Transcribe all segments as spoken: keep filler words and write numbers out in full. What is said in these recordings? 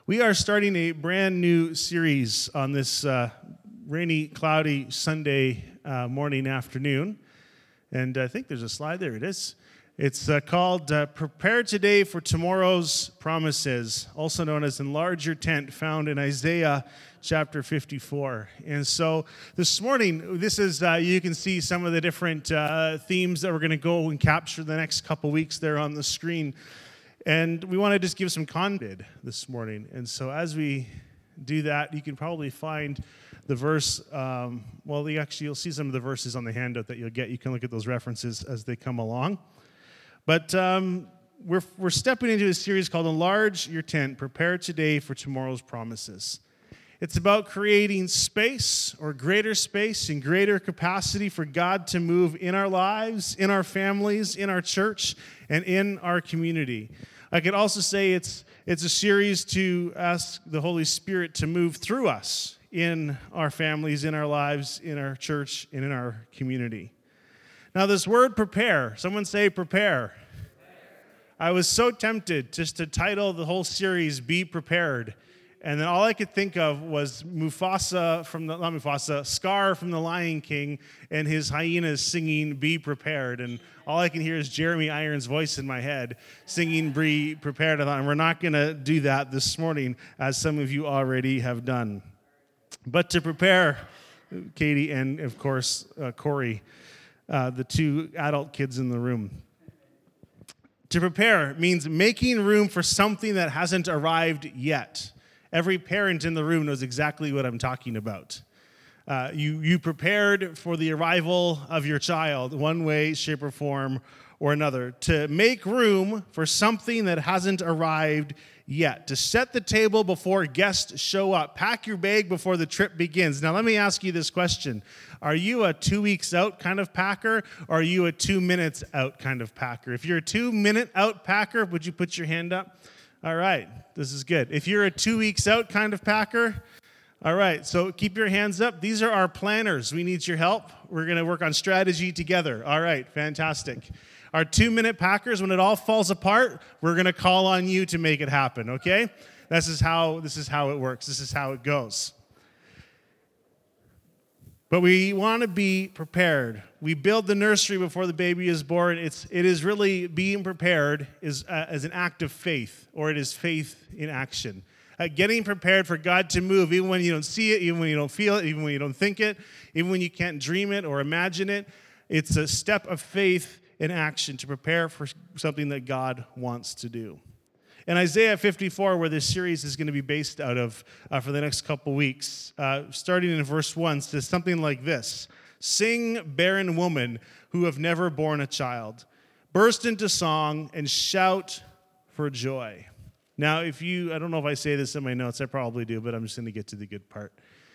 We are starting a brand new series on this uh, rainy, cloudy Sunday uh, morning, afternoon. And I think there's a slide. There it is. It's uh, called uh, Prepare Today for Tomorrow's Promises, also known as Enlarge Your Tent, found in Isaiah chapter fifty-four. And so this morning, this is, uh, you can see some of the different uh, themes that we're going to go and capture the next couple weeks there on the screen. And we want to just give some content this morning. And so as we do that, you can probably find the verse. Um, well, the, actually, you'll see some of the verses on the handout that you'll get. You can look at those references as they come along. But um, we're we're stepping into a series called Enlarge Your Tent, Prepare Today for Tomorrow's Promises. It's about creating space or greater space and greater capacity for God to move in our lives, in our families, in our church, and in our community. I could also say it's it's a series to ask the Holy Spirit to move through us in our families, in our lives, in our church, and in our community. Now, this word prepare, someone say prepare. I was so tempted just to title the whole series, Be Prepared. And then all I could think of was Mufasa from the, not Mufasa, Scar from The Lion King and his hyenas singing Be Prepared. And all I can hear is Jeremy Irons' voice in my head singing Be Prepared. And we're not going to do that this morning, as some of you already have done. But to prepare, Katie and, of course, uh, Corey, uh, the two adult kids in the room. To prepare means making room for something that hasn't arrived yet. Every parent in the room knows exactly what I'm talking about. Uh, you, you prepared for the arrival of your child, one way, shape, or form, or another. To make room for something that hasn't arrived yet. To set the table before guests show up. Pack your bag before the trip begins. Now, let me ask you this question. Are you a two weeks out kind of packer, or are you a two minutes out kind of packer? If you're a two minute out packer, would you put your hand up? All right, this is good. If you're a two weeks out kind of packer, all right, so keep your hands up. These are our planners. We need your help. We're going to work on strategy together. All right, fantastic. Our two-minute packers, when it all falls apart, we're going to call on you to make it happen, okay? This is how this is how it works. This is how it goes. But we want to be prepared. We build the nursery before the baby is born. It's, it is really being prepared is uh, as an act of faith, or it is faith in action. Uh, getting prepared for God to move, even when you don't see it, even when you don't feel it, even when you don't think it, even when you can't dream it or imagine it. It's a step of faith in action to prepare for something that God wants to do. In Isaiah fifty-four, where this series is going to be based out of uh, for the next couple weeks, uh, starting in verse one, says something like this: Sing, barren woman who have never borne a child. Burst into song and shout for joy. Now, if you, I don't know if I say this in my notes, I probably do, but I'm just going to get to the good part.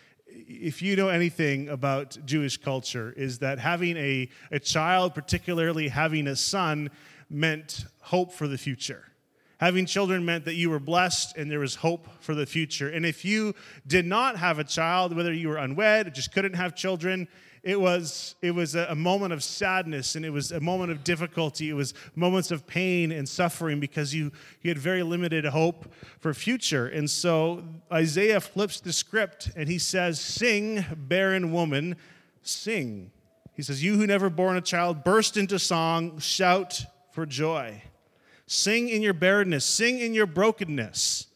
If you know anything about Jewish culture, is that having a, a child, particularly having a son, meant hope for the future. Having children meant that you were blessed and there was hope for the future. And if you did not have a child, whether you were unwed or just couldn't have children, it was it was a moment of sadness, and it was a moment of difficulty. It was moments of pain and suffering because you, you had very limited hope for future. And so Isaiah flips the script and he says, "Sing, barren woman, sing." He says, "You who never born a child, burst into song, shout for joy." Sing in your barrenness. Sing in your brokenness.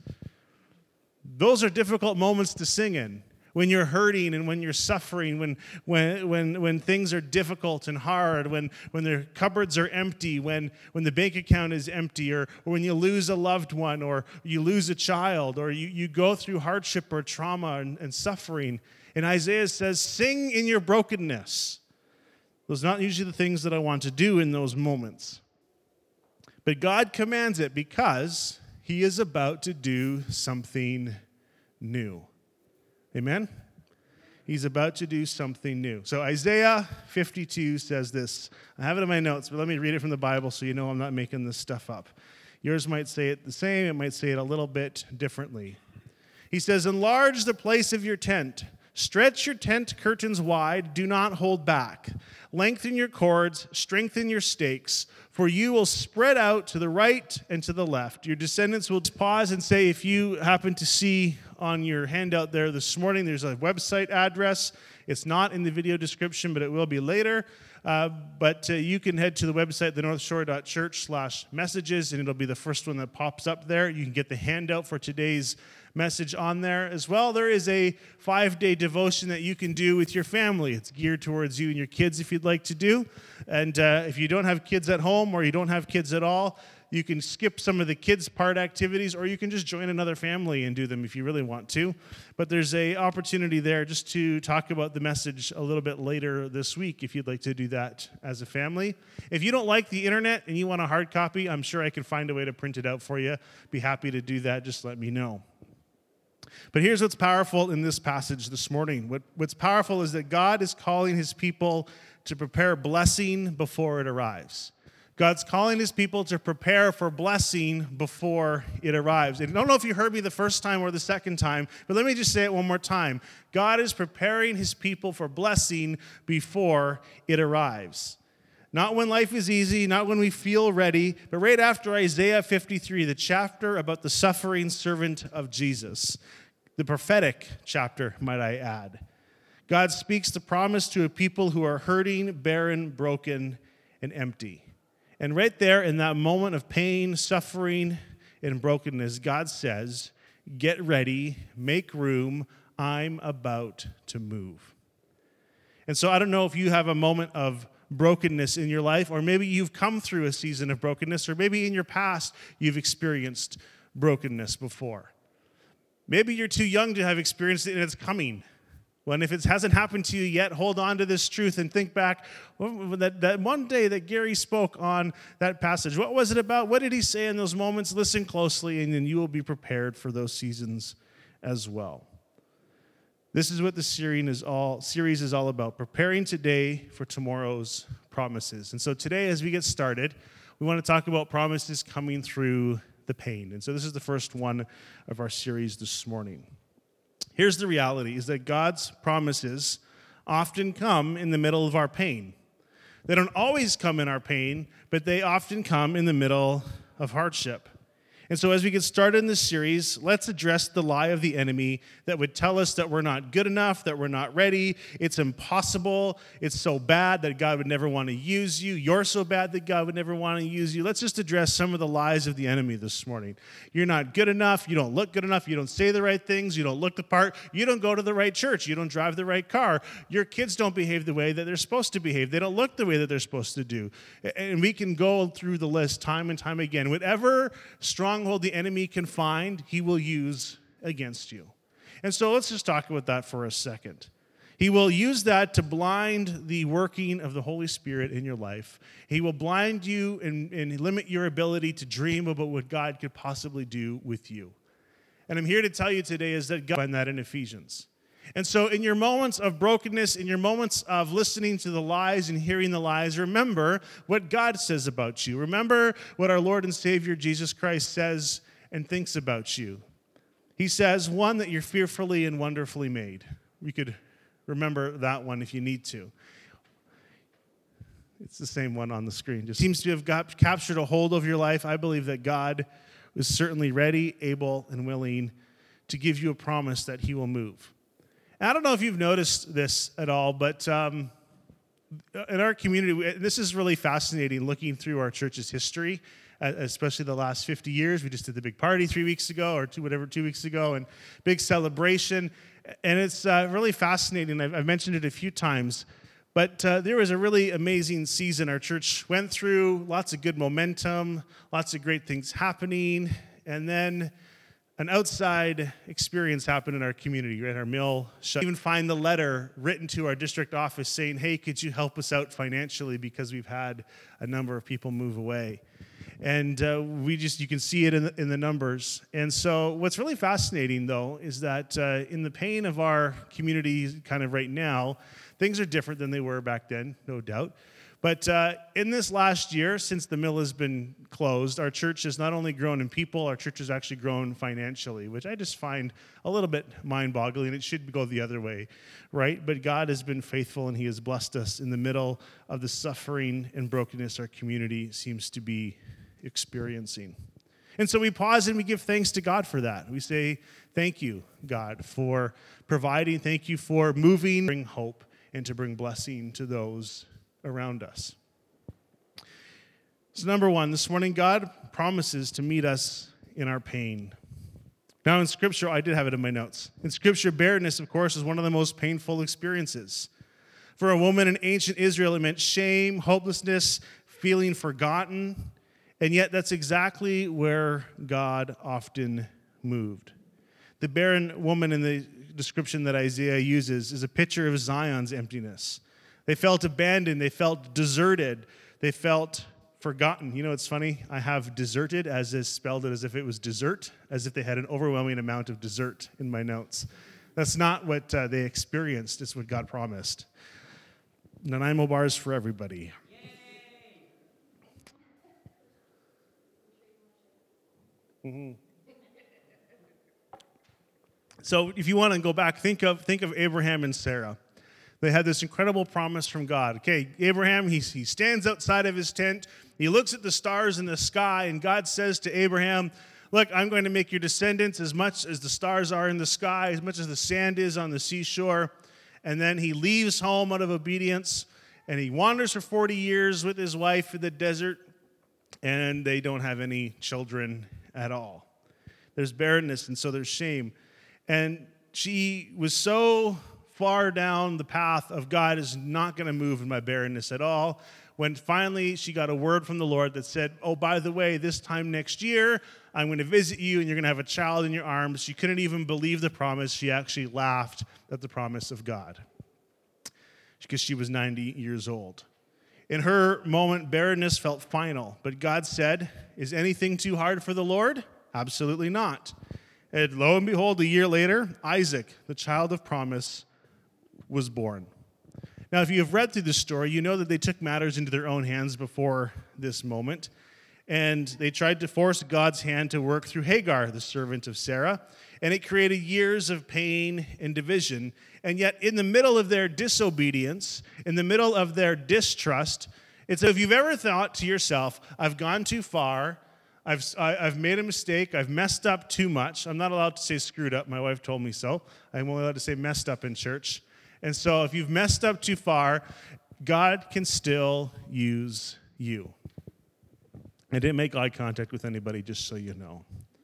Those are difficult moments to sing in. When you're hurting and when you're suffering, when when when when things are difficult and hard, when when the cupboards are empty, when when the bank account is empty, or, or when you lose a loved one, or you lose a child, or you, you go through hardship or trauma and, and suffering. And Isaiah says, sing in your brokenness. Those are not usually the things that I want to do in those moments. But God commands it because he is about to do something new. Amen? He's about to do something new. So Isaiah fifty-two says this. I have it in my notes, but let me read it from the Bible so you know I'm not making this stuff up. Yours might say it the same. It might say it a little bit differently. He says, "Enlarge the place of your tent. Stretch your tent curtains wide, do not hold back. Lengthen your cords, strengthen your stakes, for you will spread out to the right and to the left. Your descendants will pause and say, if you happen to see on your handout there this morning, there's a website address. It's not in the video description, but it will be later. Uh, but uh, you can head to the website, thenorthshore.church slash messages, and it'll be the first one that pops up there. You can get the handout for today's message on there as well. There is a five-day devotion that you can do with your family. It's geared towards you and your kids if you'd like to do. And uh, if you don't have kids at home or you don't have kids at all, you can skip some of the kids' part activities, or you can just join another family and do them if you really want to. But there's an opportunity there just to talk about the message a little bit later this week if you'd like to do that as a family. If you don't like the internet and you want a hard copy, I'm sure I can find a way to print it out for you. Be happy to do that. Just let me know. But here's what's powerful in this passage this morning. What, what's powerful is that God is calling his people to prepare blessing before it arrives. God's calling his people to prepare for blessing before it arrives. And I don't know if you heard me the first time or the second time, but let me just say it one more time. God is preparing his people for blessing before it arrives. Not when life is easy, not when we feel ready, but right after Isaiah fifty-three, the chapter about the suffering servant of Jesus. The prophetic chapter, might I add. God speaks the promise to a people who are hurting, barren, broken, and empty. And right there in that moment of pain, suffering, and brokenness, God says, get ready, make room, I'm about to move. And so I don't know if you have a moment of brokenness in your life, or maybe you've come through a season of brokenness, or maybe in your past you've experienced brokenness before. Maybe you're too young to have experienced it and it's coming. Well, and if it hasn't happened to you yet, hold on to this truth and think back well, that, that one day that Gary spoke on that passage. What was it about? What did he say in those moments? Listen closely, and then you will be prepared for those seasons as well. This is what the series is all, series is all about, preparing today for tomorrow's promises. And so today, as we get started, we want to talk about promises coming through the pain. And so this is the first one of our series this morning. Here's the reality, is that God's promises often come in the middle of our pain. They don't always come in our pain, but they often come in the middle of hardship. And so as we get started in this series, let's address the lie of the enemy that would tell us that we're not good enough, that we're not ready, it's impossible, it's so bad that God would never want to use you, you're so bad that God would never want to use you. Let's just address some of the lies of the enemy this morning. You're not good enough, you don't look good enough, you don't say the right things, you don't look the part, you don't go to the right church, you don't drive the right car, your kids don't behave the way that they're supposed to behave, they don't look the way that they're supposed to do. And we can go through the list time and time again. Whatever strong stronghold the enemy can find, he will use against you. And so let's just talk about that for a second. He will use that to blind the working of the Holy Spirit in your life. He will blind you and, and limit your ability to dream about what God could possibly do with you. And I'm here to tell you today is that God find that in Ephesians. And so in your moments of brokenness, in your moments of listening to the lies and hearing the lies, remember what God says about you. Remember what our Lord and Savior Jesus Christ says and thinks about you. He says, one, that you're fearfully and wonderfully made. We could remember that one if you need to. It's the same one on the screen. Just seems to have got, captured a hold of your life. I believe that God is certainly ready, able, and willing to give you a promise that he will move. I don't know if you've noticed this at all, but um, in our community, this is really fascinating looking through our church's history, especially the last fifty years. We just did the big party three weeks ago or two, whatever, two weeks ago, and big celebration. And it's uh, really fascinating. I've, I've mentioned it a few times, but uh, there was a really amazing season our church went through, lots of good momentum, lots of great things happening, and then an outside experience happened in our community, right? Our mill shut. Even find the letter written to our district office saying, hey, could you help us out financially because we've had a number of people move away. And uh, we just, you can see it in the, in the numbers. And so what's really fascinating, though, is that uh, in the pain of our community kind of right now, things are different than they were back then, no doubt. But uh, in this last year, since the mill has been closed, our church has not only grown in people, our church has actually grown financially, which I just find a little bit mind-boggling. It should go the other way, right? But God has been faithful, and he has blessed us in the middle of the suffering and brokenness our community seems to be experiencing. And so we pause and we give thanks to God for that. We say, thank you, God, for providing. Thank you for moving, bring hope, and to bring blessing to those around us. So number one, this morning, God promises to meet us in our pain. Now in Scripture, I did have it in my notes. In Scripture, barrenness, of course, is one of the most painful experiences. For a woman in ancient Israel, it meant shame, hopelessness, feeling forgotten, and yet that's exactly where God often moved. The barren woman in the description that Isaiah uses is a picture of Zion's emptiness. They felt abandoned. They felt deserted. They felt forgotten. You know, it's funny. I have deserted as is spelled it as if it was dessert, as if they had an overwhelming amount of dessert in my notes. That's not what uh, they experienced. It's what God promised. Nanaimo bars for everybody. Mm-hmm. So if you want to go back, think of think of Abraham and Sarah. They had this incredible promise from God. Okay, Abraham, he, he stands outside of his tent. He looks at the stars in the sky, and God says to Abraham, look, I'm going to make your descendants as much as the stars are in the sky, as much as the sand is on the seashore. And then he leaves home out of obedience, and he wanders for forty years with his wife in the desert, and they don't have any children at all. There's barrenness, and so there's shame. And she was so far down the path of God is not going to move in my barrenness at all, when finally she got a word from the Lord that said, oh, by the way, this time next year, I'm going to visit you and you're going to have a child in your arms. She couldn't even believe the promise. She actually laughed at the promise of God because she was ninety years old. In her moment, barrenness felt final, but God said, is anything too hard for the Lord? Absolutely not. And lo and behold, a year later, Isaac, the child of promise, was born. Now, if you have read through this story, you know that they took matters into their own hands before this moment, and they tried to force God's hand to work through Hagar, the servant of Sarah, and it created years of pain and division. And yet, in the middle of their disobedience, in the middle of their distrust, it's if you've ever thought to yourself, I've gone too far, I've, I've made a mistake, I've messed up too much. I'm not allowed to say screwed up. My wife told me so. I'm only allowed to say messed up in church. And so if you've messed up too far, God can still use you. I didn't make eye contact with anybody, just so you know.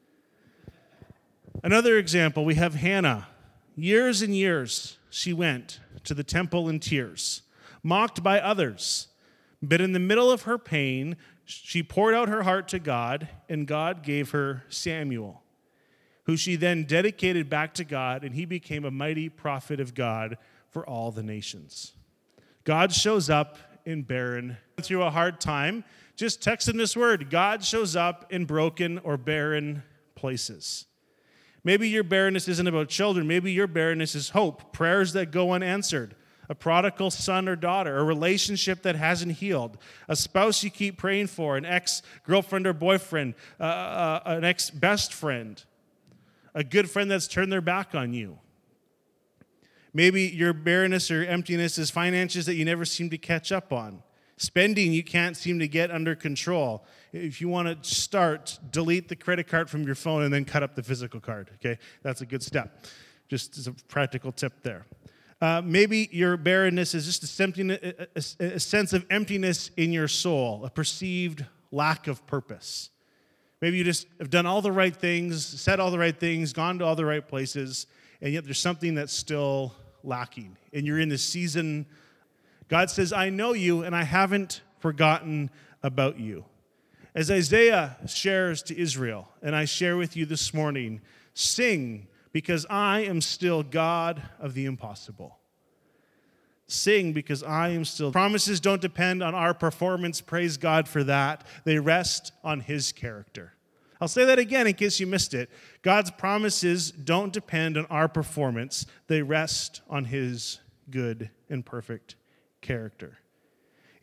Another example, we have Hannah. Years and years, she went to the temple in tears, mocked by others. But in the middle of her pain, she poured out her heart to God, and God gave her Samuel, who she then dedicated back to God, and he became a mighty prophet of God for all the nations. God shows up in barren. Through a hard time, just text in this word, God shows up in broken or barren places. Maybe your barrenness isn't about children. Maybe your barrenness is hope, prayers that go unanswered, a prodigal son or daughter, a relationship that hasn't healed, a spouse you keep praying for, an ex-girlfriend or boyfriend, uh, uh, an ex-best friend, a good friend that's turned their back on you. Maybe your barrenness or emptiness is finances that you never seem to catch up on. Spending you can't seem to get under control. If you want to start, delete the credit card from your phone and then cut up the physical card, okay? That's a good step. Just as a practical tip there. Uh, maybe your barrenness is just a, a, a sense of emptiness in your soul, a perceived lack of purpose. Maybe you just have done all the right things, said all the right things, gone to all the right places, and yet there's something that's still lacking. And you're in this season. God says, I know you, and I haven't forgotten about you. As Isaiah shares to Israel, and I share with you this morning, sing, because I am still God of the impossible. Sing, because I am still. Promises don't depend on our performance. Praise God for that. They rest on his character. I'll say that again in case you missed it. God's promises don't depend on our performance. They rest on his good and perfect character.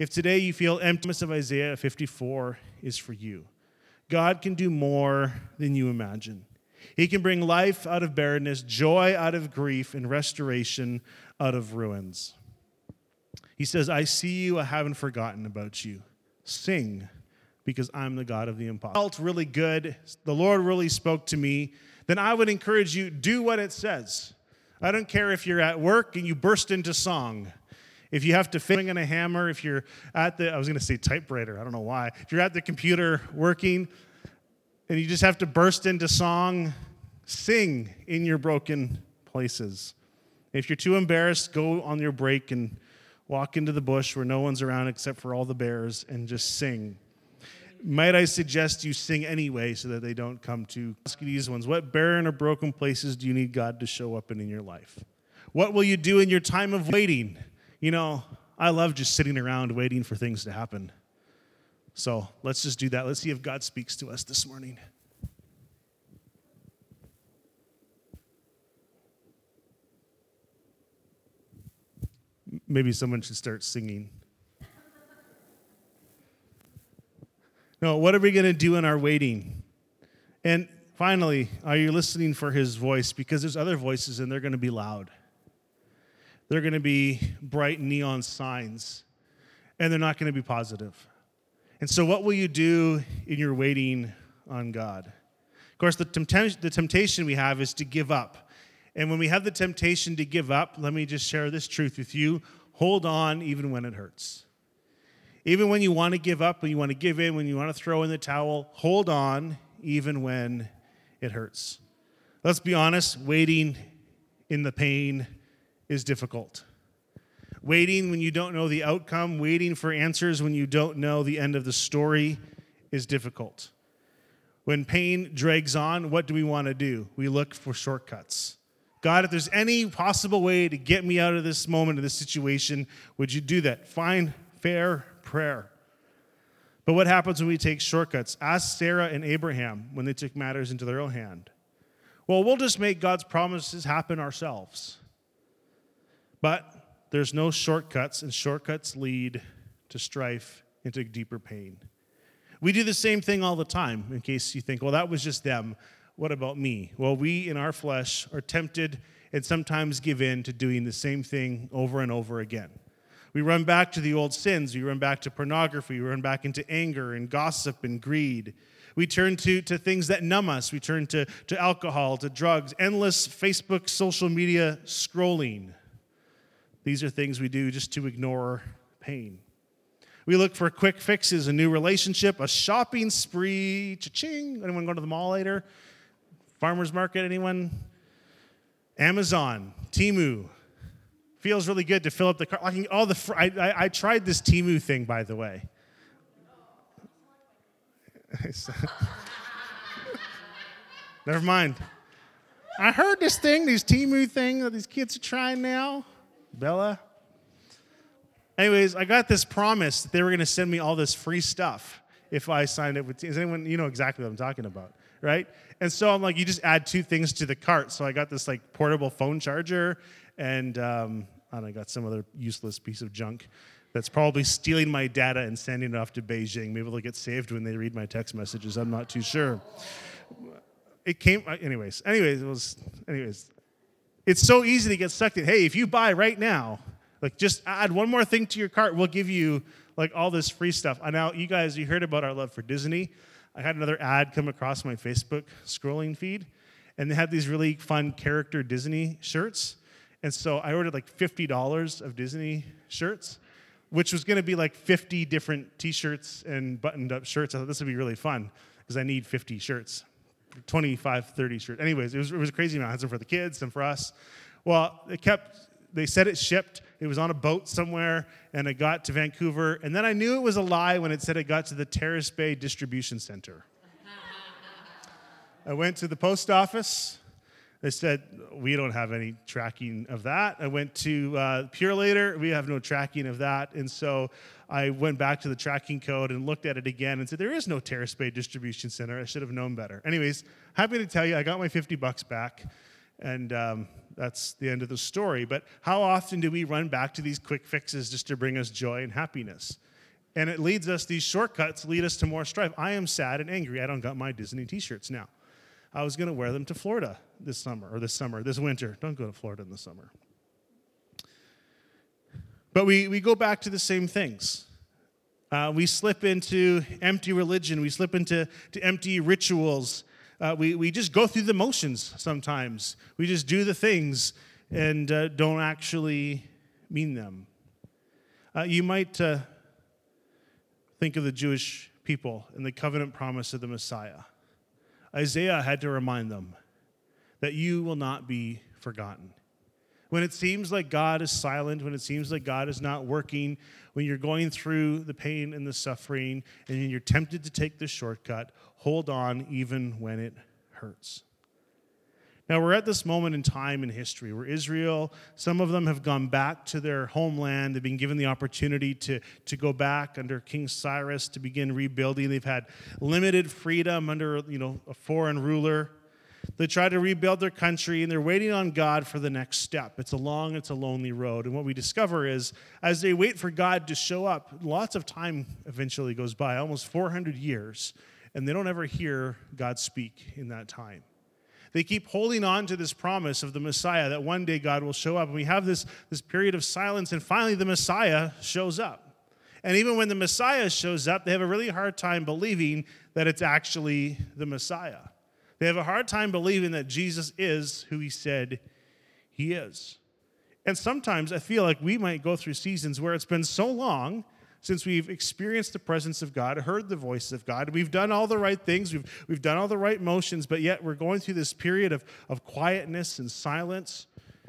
If today you feel empty, the promise of Isaiah fifty-four is for you. God can do more than you imagine. He can bring life out of barrenness, joy out of grief, and restoration out of ruins. He says, I see you, I haven't forgotten about you. Sing, because I'm the God of the impossible. Felt really good. The Lord really spoke to me. Then I would encourage you, do what it says. I don't care if you're at work and you burst into song. If you have to swing on a hammer, if you're at the, I was going to say typewriter, I don't know why. If you're at the computer working and you just have to burst into song, sing in your broken places. If you're too embarrassed, go on your break and walk into the bush where no one's around except for all the bears and just sing. Might I suggest you sing anyway so that they don't come to ask you these ones. What barren or broken places do you need God to show up in in your life? What will you do in your time of waiting? You know, I love just sitting around waiting for things to happen. So let's just do that. Let's see if God speaks to us this morning. Maybe someone should start singing. No, what are we going to do in our waiting? And finally, are you listening for his voice? Because there's other voices and they're going to be loud. They're going to be bright neon signs. And they're not going to be positive. And so what will you do in your waiting on God? Of course, the temptation, the temptation we have is to give up. And when we have the temptation to give up, let me just share this truth with you. Hold on even when it hurts. Even when you want to give up, when you want to give in, when you want to throw in the towel, hold on even when it hurts. Let's be honest, waiting in the pain is difficult. Waiting when you don't know the outcome, waiting for answers when you don't know the end of the story is difficult. When pain drags on, what do we want to do? We look for shortcuts. God, if there's any possible way to get me out of this moment, of this situation, would you do that? Find fair prayer. But what happens when we take shortcuts? Ask Sarah and Abraham when they took matters into their own hand. Well, we'll just make God's promises happen ourselves. But there's no shortcuts, and shortcuts lead to strife and to deeper pain. We do the same thing all the time, in case you think, well, that was just them. What about me? Well, we in our flesh are tempted and sometimes give in to doing the same thing over and over again. We run back to the old sins. We run back to pornography. We run back into anger and gossip and greed. We turn to, to things that numb us. We turn to, to alcohol, to drugs, endless Facebook, social media scrolling. These are things we do just to ignore pain. We look for quick fixes, a new relationship, a shopping spree. Cha-ching. Anyone go to the mall later? Farmer's market, anyone? Amazon, Temu. Feels really good to fill up the cart. I, can, all the fr- I, I, I tried this Temu thing, by the way. Never mind. I heard this thing, these Temu thing that these kids are trying now. Bella. Anyways, I got this promise that they were going to send me all this free stuff if I signed up with Temu. Is anyone, you know exactly what I'm talking about, right? And so I'm like, you just add two things to the cart. So I got this like portable phone charger and um, I don't know, I got some other useless piece of junk that's probably stealing my data and sending it off to Beijing. Maybe they'll get saved when they read my text messages. I'm not too sure. It came, anyways, anyways, it was, anyways. It's so easy to get sucked in. Hey, if you buy right now, like just add one more thing to your cart, we'll give you like all this free stuff. I Now, you guys, you heard about our love for Disney. I had another ad come across my Facebook scrolling feed, and they had these really fun character Disney shirts. And so I ordered like fifty dollars of Disney shirts, which was going to be like fifty different T-shirts and buttoned-up shirts. I thought this would be really fun because I need fifty shirts, twenty-five, thirty shirts. Anyways, it was, it was a crazy amount. I had some for the kids, some for us. Well, it kept, they said it shipped. It was on a boat somewhere, and it got to Vancouver. And then I knew it was a lie when it said it got to the Terrace Bay Distribution Center. I went to the post office. They said, we don't have any tracking of that. I went to uh, Purelator. We have no tracking of that. And so I went back to the tracking code and looked at it again and said, there is no Terrace Bay Distribution Center. I should have known better. Anyways, happy to tell you, I got my fifty bucks back. And um, that's the end of the story. But how often do we run back to these quick fixes just to bring us joy and happiness? And it leads us, these shortcuts lead us to more strife. I am sad and angry. I don't got my Disney t-shirts now. I was going to wear them to Florida this summer, or this summer, this winter. Don't go to Florida in the summer. But we, we go back to the same things. Uh, we slip into empty religion. We slip into to empty rituals. Uh, we, we just go through the motions sometimes. We just do the things and uh, don't actually mean them. Uh, you might uh, think of the Jewish people and the covenant promise of the Messiah. Isaiah had to remind them that you will not be forgotten. When it seems like God is silent, when it seems like God is not working, when you're going through the pain and the suffering, and you're tempted to take the shortcut, hold on even when it hurts. Now, we're at this moment in time in history where Israel, some of them have gone back to their homeland. They've been given the opportunity to, to go back under King Cyrus to begin rebuilding. They've had limited freedom under, you know, a foreign ruler. They try to rebuild their country, and they're waiting on God for the next step. It's a long, it's a lonely road. And what we discover is, as they wait for God to show up, lots of time eventually goes by, almost four hundred years, and they don't ever hear God speak in that time. They keep holding on to this promise of the Messiah that one day God will show up. And we have this, this period of silence, and finally the Messiah shows up. And even when the Messiah shows up, they have a really hard time believing that it's actually the Messiah. They have a hard time believing that Jesus is who he said he is. And sometimes I feel like we might go through seasons where it's been so long since we've experienced the presence of God, heard the voice of God. We've done all the right things. We've, we've done all the right motions, but yet we're going through this period of, of quietness and silence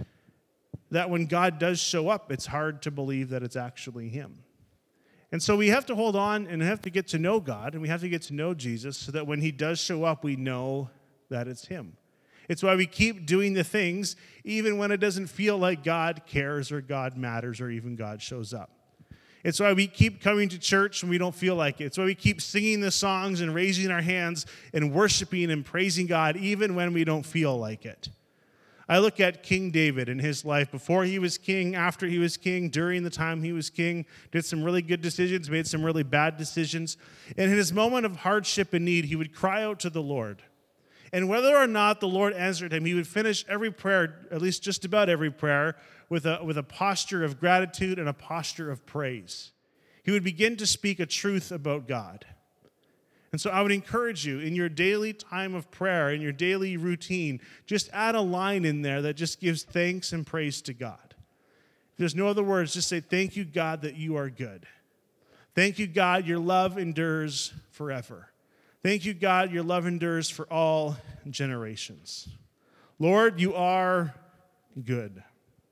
that when God does show up, it's hard to believe that it's actually him. And so we have to hold on and have to get to know God, and we have to get to know Jesus so that when he does show up, we know that it's him. It's why we keep doing the things even when it doesn't feel like God cares or God matters or even God shows up. It's why we keep coming to church when we don't feel like it. It's why we keep singing the songs and raising our hands and worshiping and praising God even when we don't feel like it. I look at King David in his life before he was king, after he was king, during the time he was king, did some really good decisions, made some really bad decisions. And in his moment of hardship and need, he would cry out to the Lord. And whether or not the Lord answered him, he would finish every prayer, at least just about every prayer, with a, with a posture of gratitude and a posture of praise. He would begin to speak a truth about God. And so I would encourage you, in your daily time of prayer, in your daily routine, just add a line in there that just gives thanks and praise to God. If there's no other words, just say, thank you, God, that you are good. Thank you, God, your love endures forever. Thank you, God, your love endures for all generations. Lord, you are good.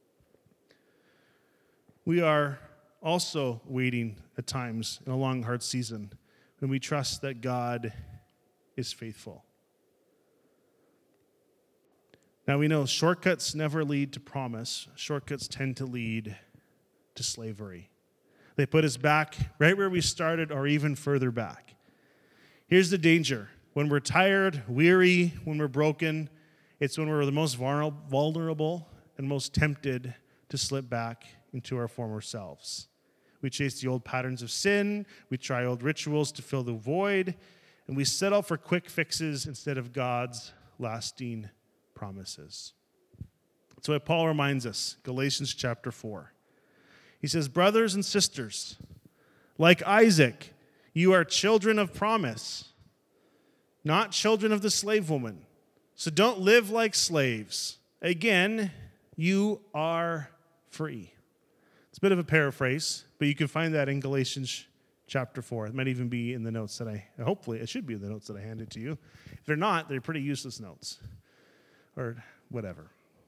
We are also waiting at times in a long, hard season when we trust that God is faithful. Now we know shortcuts never lead to promise. Shortcuts tend to lead to slavery. They put us back right where we started or even further back. Here's the danger. When we're tired, weary, when we're broken, it's when we're the most vulnerable and most tempted to slip back into our former selves. We chase the old patterns of sin, we try old rituals to fill the void, and we settle for quick fixes instead of God's lasting promises. That's why Paul reminds us, Galatians chapter four. He says, brothers and sisters, like Isaac, you are children of promise, not children of the slave woman. So don't live like slaves. Again, you are free. It's a bit of a paraphrase, but you can find that in Galatians chapter four. It might even be in the notes that I, hopefully, it should be in the notes that I handed to you. If they're not, they're pretty useless notes, or whatever.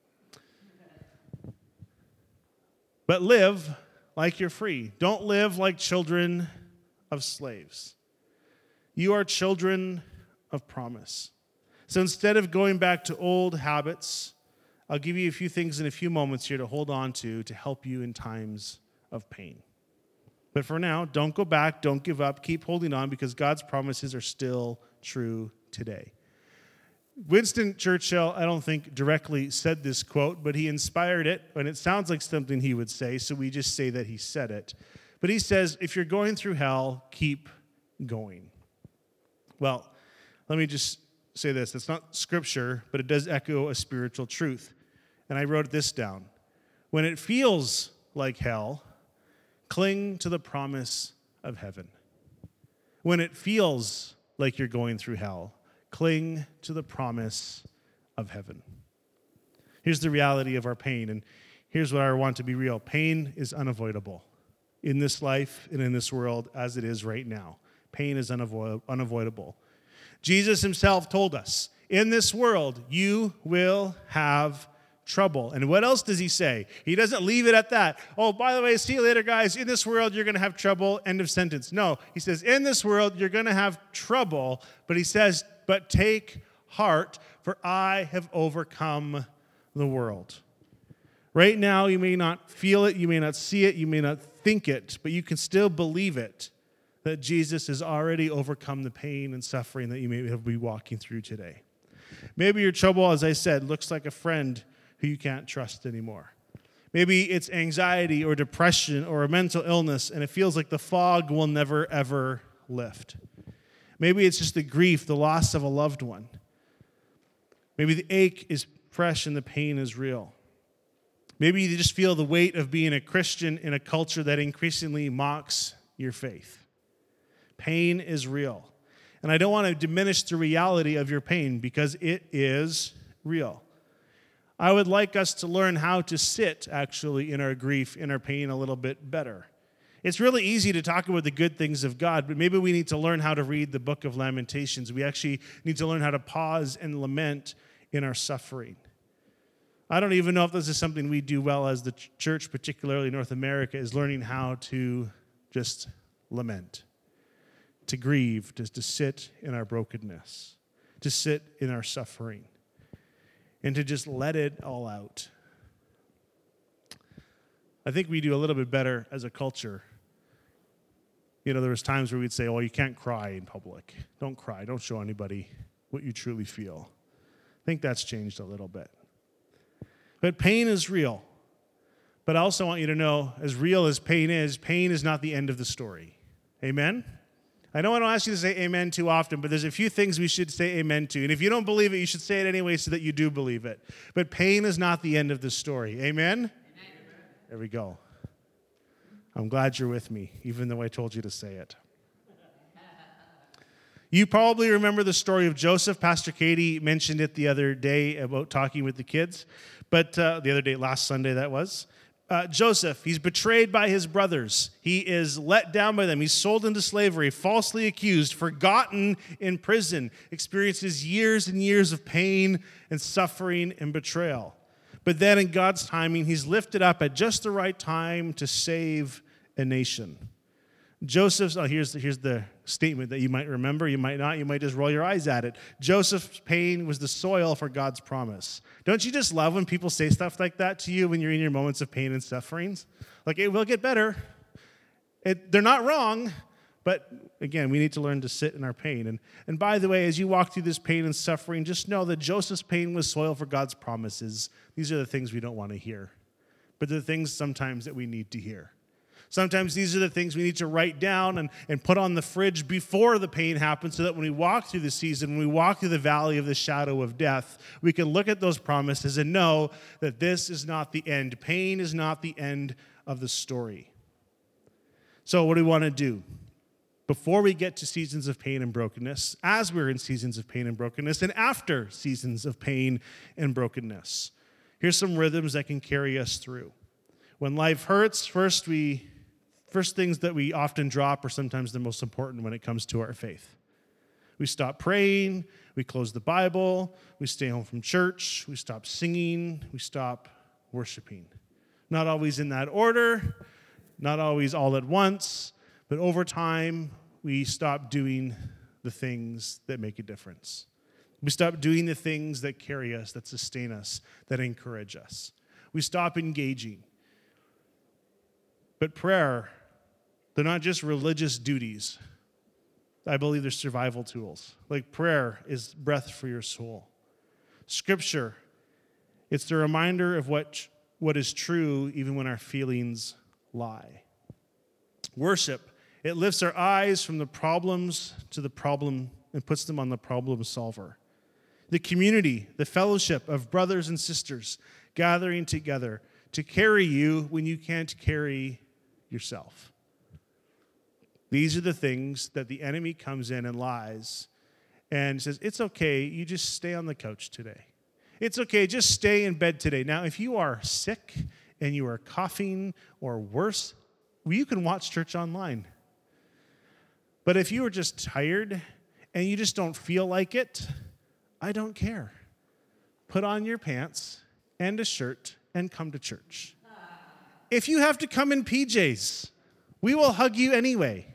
But live like you're free. Don't live like children of slaves. You are children of promise. So instead of going back to old habits, I'll give you a few things in a few moments here to hold on to to help you in times of pain. But for now, don't go back, don't give up, keep holding on because God's promises are still true today. Winston Churchill, I don't think directly said this quote, but he inspired it, and it sounds like something he would say, so we just say that he said it. But he says, if you're going through hell, keep going. Well, let me just say this. It's not scripture, but it does echo a spiritual truth. And I wrote this down. When it feels like hell, cling to the promise of heaven. When it feels like you're going through hell, cling to the promise of heaven. Here's the reality of our pain, and here's what I want to be real. Pain is unavoidable in this life and in this world as it is right now. Pain is unavo- unavoidable. Jesus himself told us, in this world, you will have trouble. And what else does he say? He doesn't leave it at that. Oh, by the way, see you later, guys. In this world, you're going to have trouble. End of sentence. No, he says, in this world, you're going to have trouble. But he says, but take heart, for I have overcome the world. Right now, you may not feel it, you may not see it, you may not think it, but you can still believe it, that Jesus has already overcome the pain and suffering that you may be walking through today. Maybe your trouble, as I said, looks like a friend who you can't trust anymore. Maybe it's anxiety or depression or a mental illness, and it feels like the fog will never, ever lift. Maybe it's just the grief, the loss of a loved one. Maybe the ache is fresh and the pain is real. Maybe you just feel the weight of being a Christian in a culture that increasingly mocks your faith. Pain is real. And I don't want to diminish the reality of your pain because it is real. I would like us to learn how to sit, actually, in our grief, in our pain a little bit better. It's really easy to talk about the good things of God, but maybe we need to learn how to read the book of Lamentations. We actually need to learn how to pause and lament in our suffering. I don't even know if this is something we do well as the church, particularly North America, is learning how to just lament, to grieve, just to sit in our brokenness, to sit in our suffering, and to just let it all out. I think we do a little bit better as a culture. You know, there was times where we'd say, oh, you can't cry in public. Don't cry. Don't show anybody what you truly feel. I think that's changed a little bit. But pain is real. But I also want you to know, as real as pain is, pain is not the end of the story. Amen? I know I don't ask you to say amen too often, but there's a few things we should say amen to. And if you don't believe it, you should say it anyway so that you do believe it. But pain is not the end of the story. Amen? Amen. There we go. I'm glad you're with me, even though I told you to say it. You probably remember the story of Joseph. Pastor Katie mentioned it the other day about talking with the kids. But uh, the other day, last Sunday that was. Uh, Joseph, he's betrayed by his brothers. He is let down by them. He's sold into slavery, falsely accused, forgotten in prison, experiences years and years of pain and suffering and betrayal. But then in God's timing, he's lifted up at just the right time to save a nation. Joseph's, oh, here's, here's the statement that you might remember. You might not. You might just roll your eyes at it. Joseph's pain was the soil for God's promise. Don't you just love when people say stuff like that to you when you're in your moments of pain and sufferings? Like, it will get better. It, they're not wrong, but again, we need to learn to sit in our pain. And, and by the way, as you walk through this pain and suffering, just know that Joseph's pain was soil for God's promises. These are the things we don't want to hear, but they're the things sometimes that we need to hear. Sometimes these are the things we need to write down and, and put on the fridge before the pain happens so that when we walk through the season, when we walk through the valley of the shadow of death, we can look at those promises and know that this is not the end. Pain is not the end of the story. So what do we want to do? Before we get to seasons of pain and brokenness, as we're in seasons of pain and brokenness, and after seasons of pain and brokenness, here's some rhythms that can carry us through. When life hurts, first we... First things that we often drop are sometimes the most important when it comes to our faith. We stop praying, we close the Bible, we stay home from church, we stop singing, we stop worshiping. Not always in that order, not always all at once, but over time, we stop doing the things that make a difference. We stop doing the things that carry us, that sustain us, that encourage us. We stop engaging. But prayer, they're not just religious duties. I believe they're survival tools. Like prayer is breath for your soul. Scripture, it's the reminder of what, what is true even when our feelings lie. Worship, it lifts our eyes from the problems to the problem and puts them on the problem solver. The community, the fellowship of brothers and sisters gathering together to carry you when you can't carry yourself. These are the things that the enemy comes in and lies and says, it's okay, you just stay on the couch today. It's okay, just stay in bed today. Now, if you are sick and you are coughing or worse, well, you can watch church online. But if you are just tired and you just don't feel like it, I don't care. Put on your pants and a shirt and come to church. If you have to come in P Js, we will hug you anyway.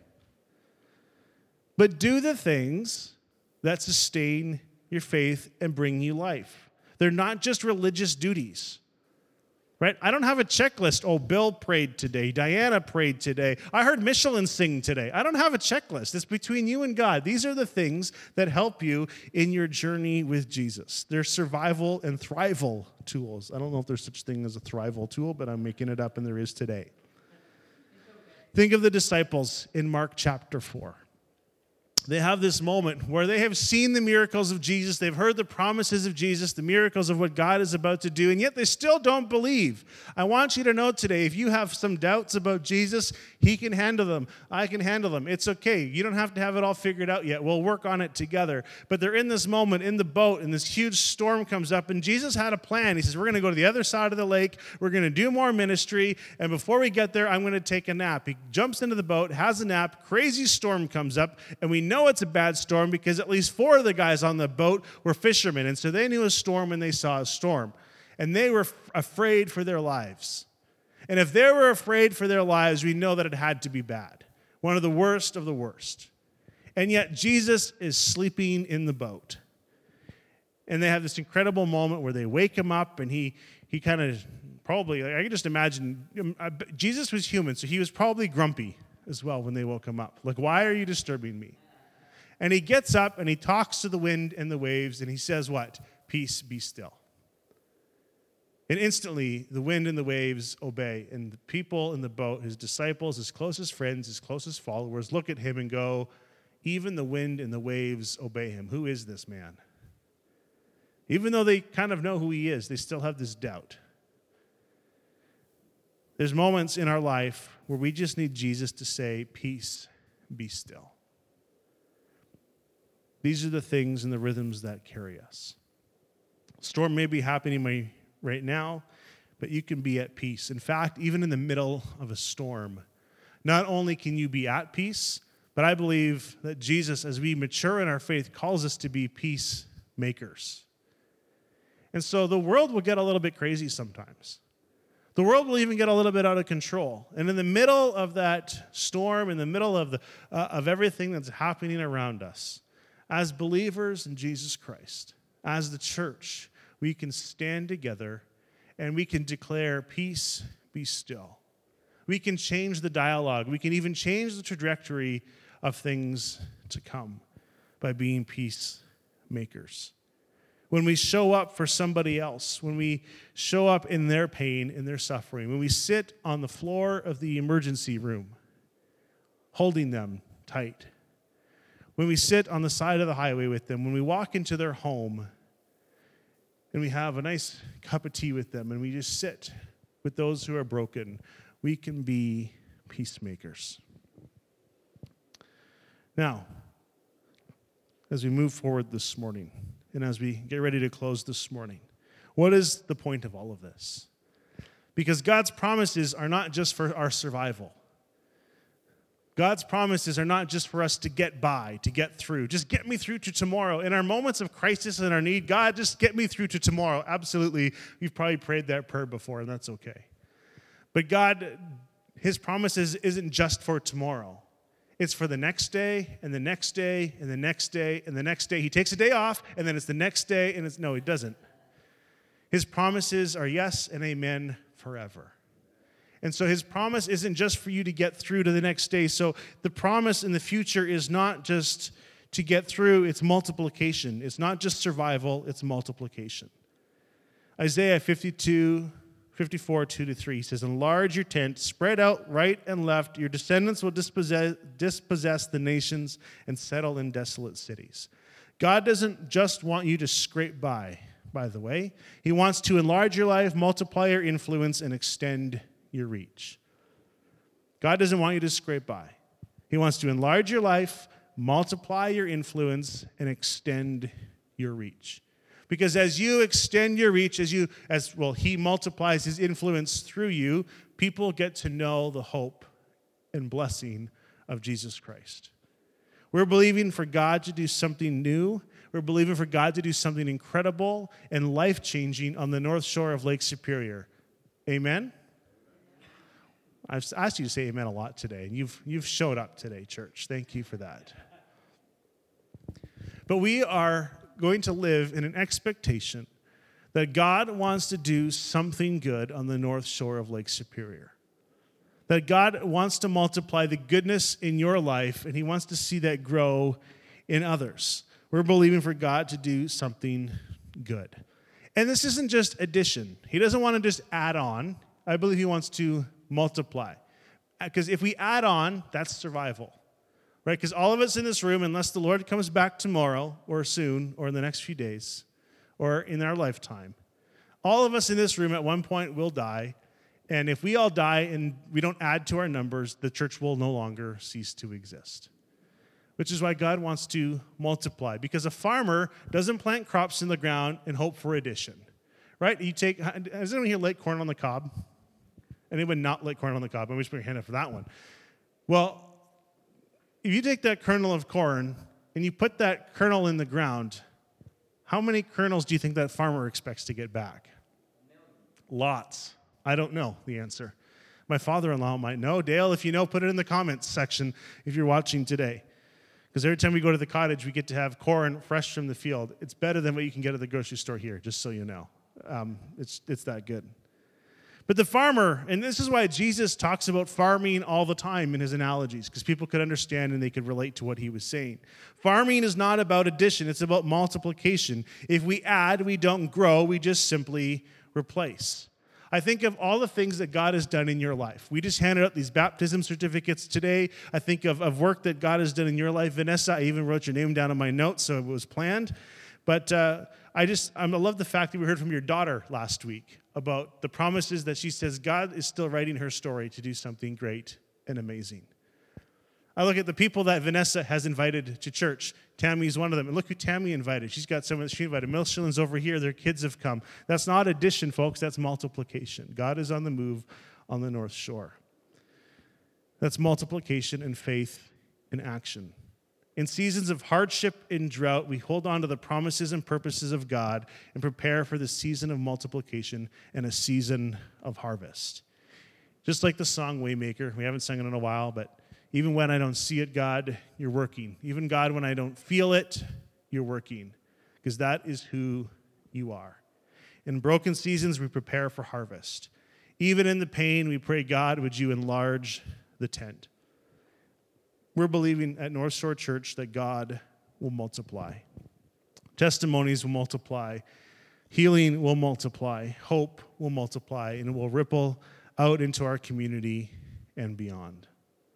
But do the things that sustain your faith and bring you life. They're not just religious duties, right? I don't have a checklist. Oh, Bill prayed today. Diana prayed today. I heard Michelin sing today. I don't have a checklist. It's between you and God. These are the things that help you in your journey with Jesus. They're survival and thrival tools. I don't know if there's such thing as a thrival tool, but I'm making it up, and there is today. Think of the disciples in Mark chapter four. They have this moment where they have seen the miracles of Jesus. They've heard the promises of Jesus, the miracles of what God is about to do, and yet they still don't believe. I want you to know today, if you have some doubts about Jesus, he can handle them. I can handle them. It's okay. You don't have to have it all figured out yet. We'll work on it together. But they're in this moment in the boat, and this huge storm comes up, and Jesus had a plan. He says, we're going to go to the other side of the lake. We're going to do more ministry, and before we get there, I'm going to take a nap. He jumps into the boat, has a nap, crazy storm comes up, and we know it's a bad storm because at least four of the guys on the boat were fishermen. And so they knew a storm when they saw a storm. And they were f- afraid for their lives. And if they were afraid for their lives, we know that it had to be bad. One of the worst of the worst. And yet Jesus is sleeping in the boat. And they have this incredible moment where they wake him up, and he he kind of probably, I can just imagine, Jesus was human, so he was probably grumpy as well when they woke him up. Like, why are you disturbing me? And he gets up and he talks to the wind and the waves, and he says what? Peace, be still. And instantly, the wind and the waves obey. And the people in the boat, his disciples, his closest friends, his closest followers, look at him and go, even the wind and the waves obey him. Who is this man? Even though they kind of know who he is, they still have this doubt. There's moments in our life where we just need Jesus to say, peace, be still. These are the things and the rhythms that carry us. Storm may be happening right now, but you can be at peace. In fact, even in the middle of a storm, not only can you be at peace, but I believe that Jesus, as we mature in our faith, calls us to be peacemakers. And so the world will get a little bit crazy sometimes. The world will even get a little bit out of control. And in the middle of that storm, in the middle of, the, uh, of everything that's happening around us, as believers in Jesus Christ, as the church, we can stand together and we can declare, peace, be still. We can change the dialogue. We can even change the trajectory of things to come by being peacemakers. When we show up for somebody else, when we show up in their pain, in their suffering, when we sit on the floor of the emergency room, holding them tight, when we sit on the side of the highway with them, when we walk into their home and we have a nice cup of tea with them and we just sit with those who are broken, we can be peacemakers. Now, as we move forward this morning and as we get ready to close this morning, what is the point of all of this? Because God's promises are not just for our survival. God's promises are not just for us to get by, to get through. Just get me through to tomorrow. In our moments of crisis and our need, God, just get me through to tomorrow. Absolutely. You've probably prayed that prayer before, and that's okay. But God, his promises isn't just for tomorrow. It's for the next day, and the next day, and the next day, and the next day. He takes a day off, and then it's the next day, and it's, no, he doesn't. His promises are yes and amen forever. And so his promise isn't just for you to get through to the next day. So the promise in the future is not just to get through, it's multiplication. It's not just survival, it's multiplication. Isaiah fifty-two, fifty-four, two to three. He says, enlarge your tent, spread out right and left. Your descendants will dispossess, dispossess the nations and settle in desolate cities. God doesn't just want you to scrape by, by the way. He wants to enlarge your life, multiply your influence, and extend your reach. God doesn't want you to scrape by. He wants to enlarge your life, multiply your influence, and extend your reach. Because as you extend your reach, as you, as well, he multiplies his influence through you, people get to know the hope and blessing of Jesus Christ. We're believing for God to do something new. We're believing for God to do something incredible and life-changing on the north shore of Lake Superior. Amen? I've asked you to say amen a lot today, and you've, you've showed up today, church. Thank you for that. But we are going to live in an expectation that God wants to do something good on the north shore of Lake Superior. That God wants to multiply the goodness in your life, and he wants to see that grow in others. We're believing for God to do something good. And this isn't just addition. He doesn't want to just add on. I believe he wants to multiply. Because if we add on, that's survival. Right? Because all of us in this room, unless the Lord comes back tomorrow or soon or in the next few days or in our lifetime, all of us in this room at one point will die. And if we all die and we don't add to our numbers, the church will no longer cease to exist. Which is why God wants to multiply. Because a farmer doesn't plant crops in the ground and hope for addition. Right? You take, has anyone here like corn on the cob? Anyone not like corn on the cob? I'm just put your hand up for that one. Well, if you take that kernel of corn and you put that kernel in the ground, how many kernels do you think that farmer expects to get back? Lots. I don't know the answer. My father-in-law might know. Dale, if you know, put it in the comments section if you're watching today. Because every time we go to the cottage, we get to have corn fresh from the field. It's better than what you can get at the grocery store here, just so you know. Um, it's, it's that good. But the farmer, and this is why Jesus talks about farming all the time in his analogies, because people could understand and they could relate to what he was saying. Farming is not about addition, it's about multiplication. If we add, we don't grow, we just simply replace. I think of all the things that God has done in your life. We just handed out these baptism certificates today. I think of, of work that God has done in your life. Vanessa, I even wrote your name down on my notes, so it was planned. But uh, I just, I love the fact that we heard from your daughter last week about the promises that she says God is still writing her story to do something great and amazing. I look at the people that Vanessa has invited to church. Tammy's one of them. And look who Tammy invited. She's got someone that she invited. Milshillans over here. Their kids have come. That's not addition, folks. That's multiplication. God is on the move on the North Shore. That's multiplication and faith in action. In seasons of hardship and drought, we hold on to the promises and purposes of God and prepare for the season of multiplication and a season of harvest. Just like the song Waymaker. We haven't sung it in a while, but even when I don't see it, God, you're working. Even God, when I don't feel it, you're working. Because that is who you are. In broken seasons, we prepare for harvest. Even in the pain, we pray, God, would you enlarge the tent? We're believing at North Shore Church that God will multiply. Testimonies will multiply. Healing will multiply. Hope will multiply. And it will ripple out into our community and beyond.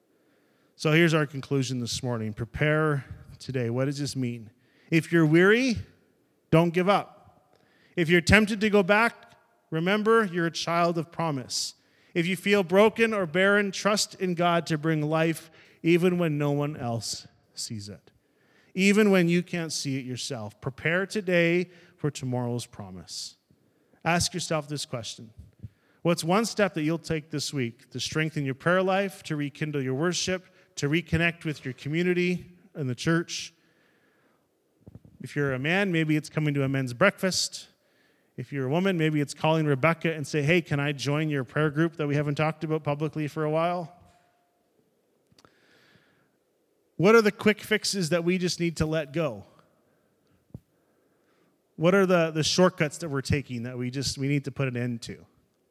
So here's our conclusion this morning. Prepare today. What does this mean? If you're weary, don't give up. If you're tempted to go back, remember you're a child of promise. If you feel broken or barren, trust in God to bring life even when no one else sees it. Even when you can't see it yourself. Prepare today for tomorrow's promise. Ask yourself this question. What's one step that you'll take this week to strengthen your prayer life, to rekindle your worship, to reconnect with your community and the church? If you're a man, maybe it's coming to a men's breakfast. If you're a woman, maybe it's calling Rebecca and say, hey, can I join your prayer group that we haven't talked about publicly for a while? What are the quick fixes that we just need to let go? What are the, the shortcuts that we're taking that we just we need to put an end to?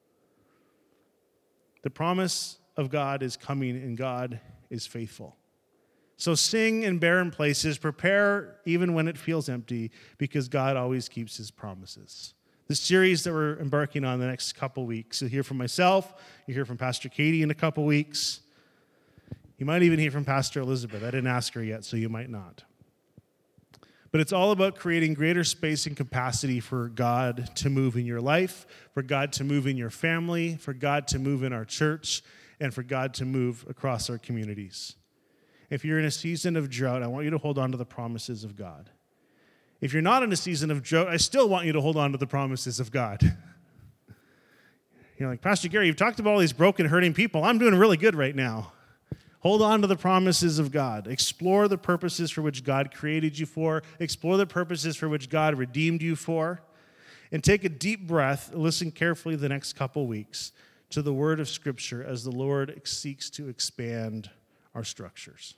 The promise of God is coming and God is faithful. So sing in barren places, prepare even when it feels empty, because God always keeps his promises. The series that we're embarking on the next couple weeks. You'll hear from myself. You'll hear from Pastor Katie in a couple weeks. You might even hear from Pastor Elizabeth. I didn't ask her yet, so you might not. But it's all about creating greater space and capacity for God to move in your life, for God to move in your family, for God to move in our church, and for God to move across our communities. If you're in a season of drought, I want you to hold on to the promises of God. If you're not in a season of drought, I still want you to hold on to the promises of God. You're like, Pastor Gary, you've talked about all these broken, hurting people. I'm doing really good right now. Hold on to the promises of God. Explore the purposes for which God created you for. Explore the purposes for which God redeemed you for. And take a deep breath. Listen carefully the next couple weeks to the word of Scripture as the Lord seeks to expand our structures.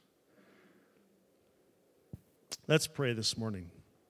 Let's pray this morning.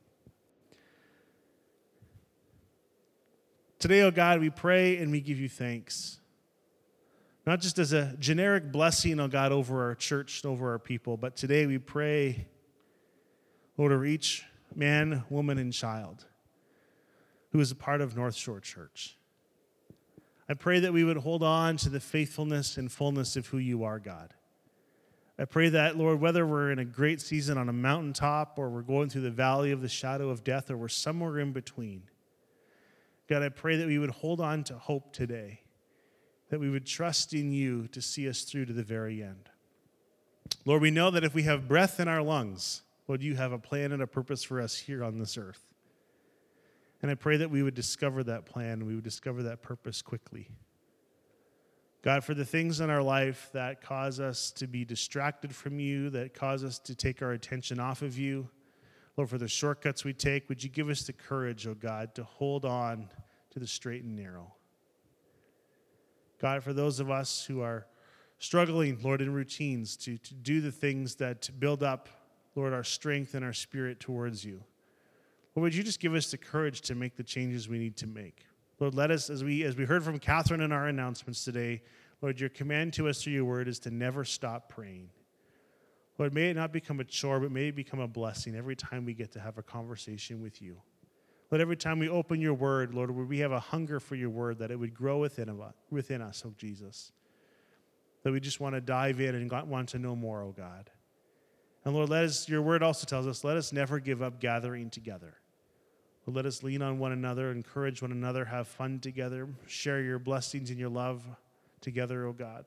Today, oh God, we pray and we give you thanks. Not just as a generic blessing, oh God, over our church and over our people, but today we pray, Lord, over each man, woman, and child who is a part of North Shore Church. I pray that we would hold on to the faithfulness and fullness of who you are, God. I pray that, Lord, whether we're in a great season on a mountaintop or we're going through the valley of the shadow of death or we're somewhere in between, God, I pray that we would hold on to hope today, that we would trust in you to see us through to the very end. Lord, we know that if we have breath in our lungs, Lord, you have a plan and a purpose for us here on this earth. And I pray that we would discover that plan and we would discover that purpose quickly. God, for the things in our life that cause us to be distracted from you, that cause us to take our attention off of you, Lord, for the shortcuts we take, would you give us the courage, oh God, to hold on to the straight and narrow. God, for those of us who are struggling, Lord, in routines to, to do the things that build up, Lord, our strength and our spirit towards you, Lord, would you just give us the courage to make the changes we need to make? Lord, let us, as we as we heard from Catherine in our announcements today, Lord, your command to us through your word is to never stop praying. Lord, may it not become a chore, but may it become a blessing every time we get to have a conversation with you. Lord, every time we open your word, Lord, would we have a hunger for your word, that it would grow within, within us, oh Jesus. That we just want to dive in and want to know more, oh God. And Lord, let us, your word also tells us, let us never give up gathering together. Lord, let us lean on one another, encourage one another, have fun together, share your blessings and your love together, oh God.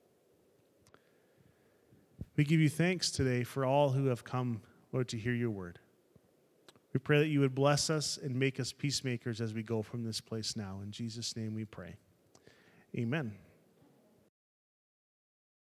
We give you thanks today for all who have come, Lord, to hear your word. We pray that you would bless us and make us peacemakers as we go from this place now. In Jesus' name we pray. Amen.